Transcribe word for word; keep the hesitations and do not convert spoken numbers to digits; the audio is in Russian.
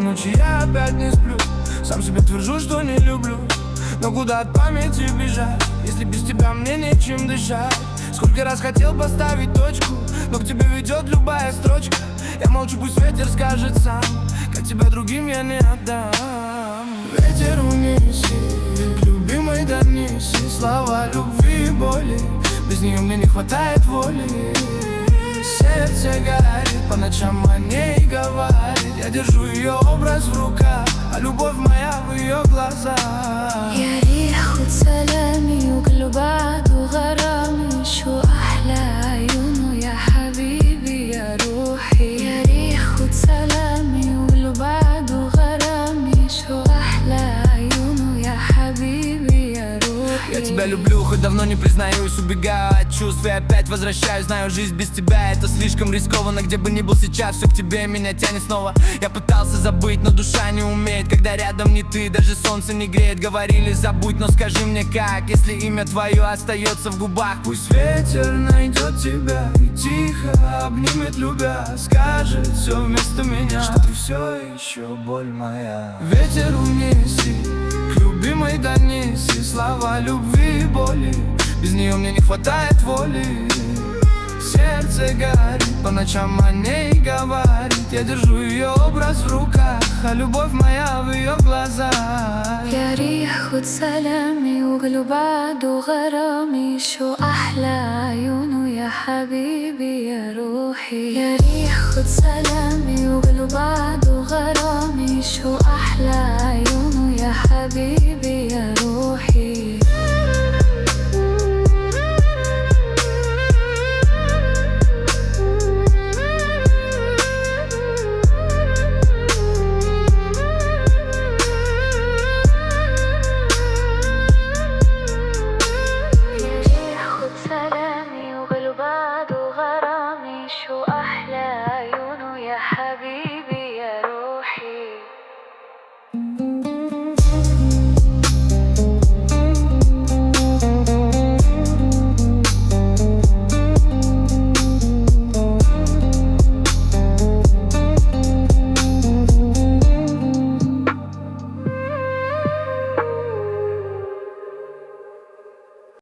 ночи я опять не сплю. Сам себе твержу, что не люблю, но куда от памяти бежать, если без тебя мне нечем дышать? Сколько раз хотел поставить точку, но к тебе ведет любая строчка. Я молчу, пусть ветер скажет сам, как тебя другим я не отдам. Ветер унеси, любимый донеси слова любви и боли. Без нее мне не хватает воли. Сердце горит, по ночам о ней говорит. Я держу ее образ в руках, а любовь моя в ее глазах. يا ريح سلامي وقلبات وغرامي شو أحلى عيونه يا حبيبي يا روحي. يا ريح سلامي وقلبات وغرامي شو أحلى عيونه يا حبيبي يا روحي. Я тебя люблю, хоть давно не признаюсь. Убегаю от чувств и опять возвращаюсь. Знаю, жизнь без тебя это слишком рискованно. Где бы ни был сейчас, все к тебе меня тянет снова. Я пытался забыть, но душа не умеет, когда рядом не ты, даже солнце не греет. Говорили забудь, но скажи мне как, если имя твое остается в губах. Пусть ветер найдет тебя и тихо обнимет, любя. Скажет все вместо меня, что ты все еще боль моя. Ветер унеси, к любимой донеси слова любви и боли. Без нее мне не хватает воли. Сердце горит, по ночам о ней говорит. Я держу ее образ в руках, а любовь моя в ее глазах. يا ريح سلامي وقلبات وغرامي شو أحلى عيونه يا حبيبي يا روحي. يا ريح سلامي وقلبات وغرامي شو أحلى عيونه يا حبيبي